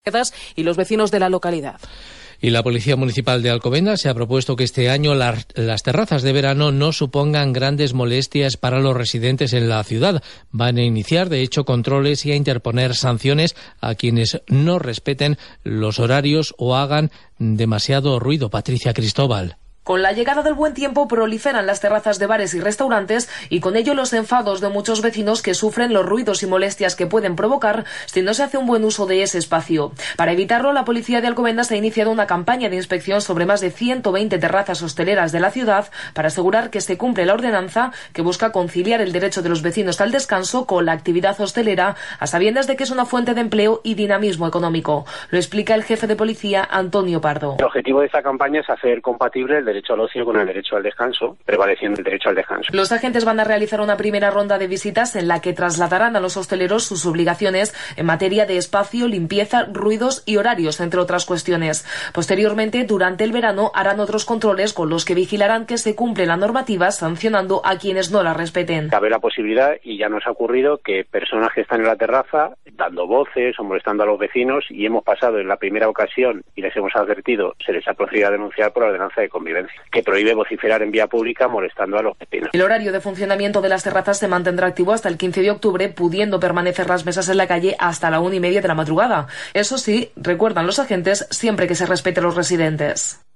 y los vecinos de la localidad. Y la Policía Municipal de Alcobendas se ha propuesto que este año las terrazas de verano no supongan grandes molestias para los residentes en la ciudad. Van a iniciar, de hecho, controles y a interponer sanciones a quienes no respeten los horarios o hagan demasiado ruido. Patricia Cristóbal. Con la llegada del buen tiempo proliferan las terrazas de bares y restaurantes y con ello los enfados de muchos vecinos que sufren los ruidos y molestias que pueden provocar si no se hace un buen uso de ese espacio. Para evitarlo, la Policía de Alcobendas ha iniciado una campaña de inspección sobre más de 120 terrazas hosteleras de la ciudad para asegurar que se cumple la ordenanza que busca conciliar el derecho de los vecinos al descanso con la actividad hostelera, a sabiendas de que es una fuente de empleo y dinamismo económico. Lo explica el jefe de policía, Antonio Pardo. El objetivo de esta campaña es hacer compatible el derecho al ocio con el derecho al descanso, prevaleciendo el derecho al descanso. Los agentes van a realizar una primera ronda de visitas en la que trasladarán a los hosteleros sus obligaciones en materia de espacio, limpieza, ruidos y horarios, entre otras cuestiones. Posteriormente, durante el verano, harán otros controles con los que vigilarán que se cumple la normativa, sancionando a quienes no la respeten. Cabe la posibilidad, y ya nos ha ocurrido, que personas que están en la terraza dando voces o molestando a los vecinos, y hemos pasado en la primera ocasión y les hemos advertido, se les ha procedido a denunciar por la ordenanza de convivencia, que prohíbe vociferar en vía pública molestando a los vecinos. El horario de funcionamiento de las terrazas se mantendrá activo hasta el 15 de octubre, pudiendo permanecer las mesas en la calle hasta la 1:30 de la madrugada. Eso sí, recuerdan los agentes, siempre que se respete a los residentes.